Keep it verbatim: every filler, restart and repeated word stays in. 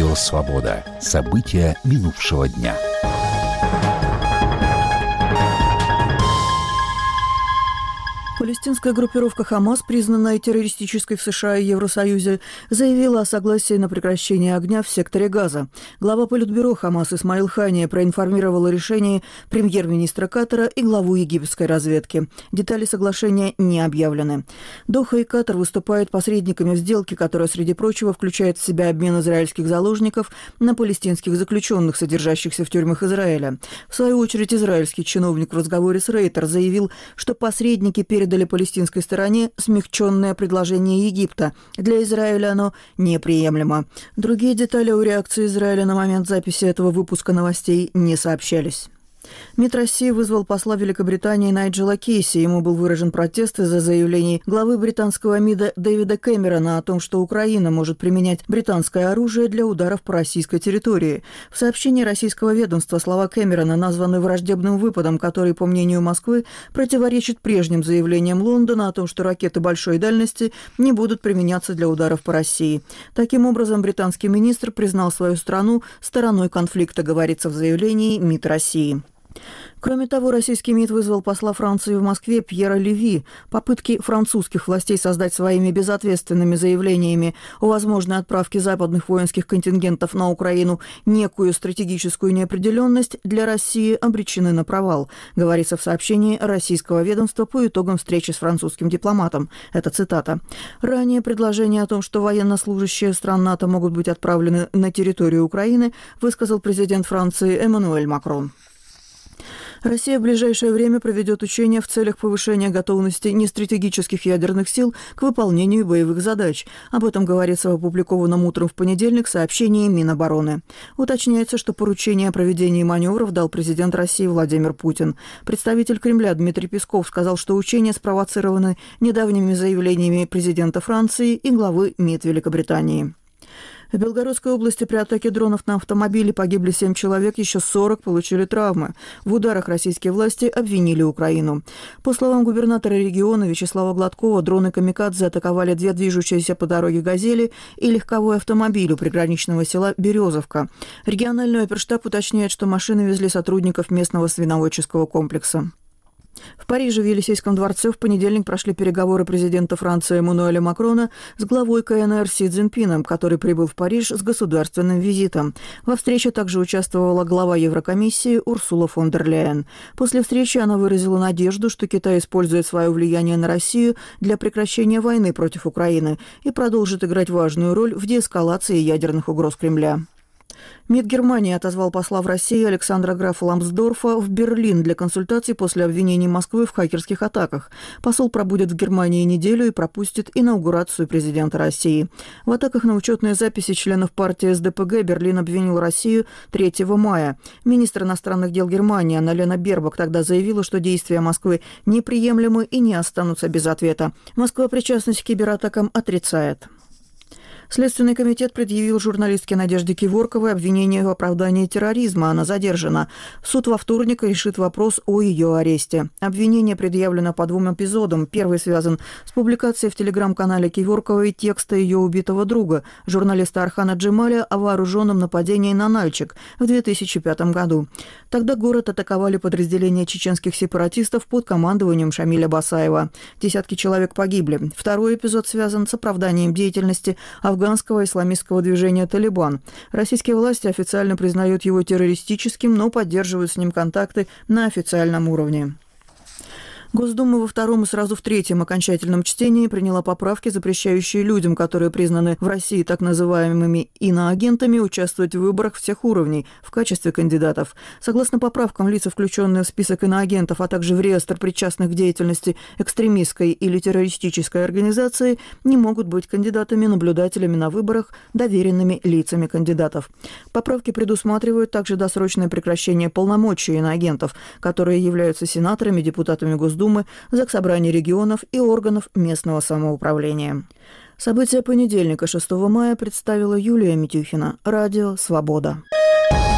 Радио «Свобода». События минувшего дня. Палестинская группировка «Хамас», признанная террористической в США и Евросоюзе, заявила о согласии на прекращение огня в секторе Газа. Глава Политбюро «Хамас» Исмаил Хания проинформировал о решении премьер-министра Катара и главу египетской разведки. Детали соглашения не объявлены. Доха и Катар выступают посредниками в сделке, которая, среди прочего, включает в себя обмен израильских заложников на палестинских заключенных, содержащихся в тюрьмах Израиля. В свою очередь, израильский чиновник в разговоре с Рейтер заявил, что посредники передали дали палестинской стороне смягченное предложение Египта. Для Израиля оно неприемлемо. Другие детали о реакции Израиля на момент записи этого выпуска новостей не сообщались. МИД России вызвал посла Великобритании Найджела Кейси. Ему был выражен протест из-за заявлений главы британского МИДа Дэвида Кэмерона о том, что Украина может применять британское оружие для ударов по российской территории. В сообщении российского ведомства слова Кэмерона названы враждебным выпадом, который, по мнению Москвы, противоречит прежним заявлениям Лондона о том, что ракеты большой дальности не будут применяться для ударов по России. Таким образом, британский министр признал свою страну стороной конфликта, говорится в заявлении МИД России. Кроме того, российский МИД вызвал посла Франции в Москве Пьера Леви. Попытки французских властей создать своими безответственными заявлениями о возможной отправке западных воинских контингентов на Украину некую стратегическую неопределенность для России обречены на провал, говорится в сообщении российского ведомства по итогам встречи с французским дипломатом. Это цитата. Ранее предложение о том, что военнослужащие стран НАТО могут быть отправлены на территорию Украины, высказал президент Франции Эммануэль Макрон. Россия в ближайшее время проведет учения в целях повышения готовности нестратегических ядерных сил к выполнению боевых задач. Об этом говорится в опубликованном утром в понедельник сообщении Минобороны. Уточняется, что поручение о проведении маневров дал президент России Владимир Путин. Представитель Кремля Дмитрий Песков сказал, что учения спровоцированы недавними заявлениями президента Франции и главы МИД Великобритании. В Белгородской области при атаке дронов на автомобили погибли семь человек, еще сорок получили травмы. В ударах российские власти обвинили Украину. По словам губернатора региона Вячеслава Гладкова, дроны «Камикадзе» атаковали две движущиеся по дороге «Газели» и легковой автомобиль у приграничного села Березовка. Региональный оперштаб уточняет, что машины везли сотрудников местного свиноводческого комплекса. В Париже в Елисейском дворце в понедельник прошли переговоры президента Франции Эммануэля Макрона с главой ка эн эр Си Цзиньпином, который прибыл в Париж с государственным визитом. Во встрече также участвовала глава Еврокомиссии Урсула фон дер Ляйен. После встречи она выразила надежду, что Китай использует свое влияние на Россию для прекращения войны против Украины и продолжит играть важную роль в деэскалации ядерных угроз Кремля. МИД Германии отозвал посла в России Александра Графа Ламсдорфа в Берлин для консультаций после обвинений Москвы в хакерских атаках. Посол пробудет в Германии неделю и пропустит инаугурацию президента России. В атаках на учетные записи членов партии эс дэ пэ гэ Берлин обвинил Россию третьего мая. Министр иностранных дел Германии Анна-Лена Бербок тогда заявила, что действия Москвы неприемлемы и не останутся без ответа. Москва причастность к кибератакам отрицает. Следственный комитет предъявил журналистке Надежде Киворковой обвинение в оправдании терроризма. Она задержана. Суд во вторник решит вопрос о ее аресте. Обвинение предъявлено по двум эпизодам. Первый связан с публикацией в телеграм-канале Киворковой текста ее убитого друга, журналиста Архана Джемаля, о вооруженном нападении на Нальчик в две тысячи пятом году. Тогда город атаковали подразделения чеченских сепаратистов под командованием Шамиля Басаева. Десятки человек погибли. Второй эпизод связан с оправданием деятельности афганского афганского исламистского движения «Талибан». Российские власти официально признают его террористическим, но поддерживают с ним контакты на официальном уровне. Госдума во втором и сразу в третьем окончательном чтении приняла поправки, запрещающие людям, которые признаны в России так называемыми иноагентами, участвовать в выборах всех уровней в качестве кандидатов. Согласно поправкам, лица, включенные в список иноагентов, а также в реестр причастных к деятельности экстремистской или террористической организации, не могут быть кандидатами-наблюдателями на выборах, доверенными лицами кандидатов. Поправки предусматривают также досрочное прекращение полномочий иноагентов, которые являются сенаторами, депутатами Госдумы, Думы, Заксобрания регионов и органов местного самоуправления. События понедельника, шестого мая, представила Юлия Митюхина. Радио «Свобода».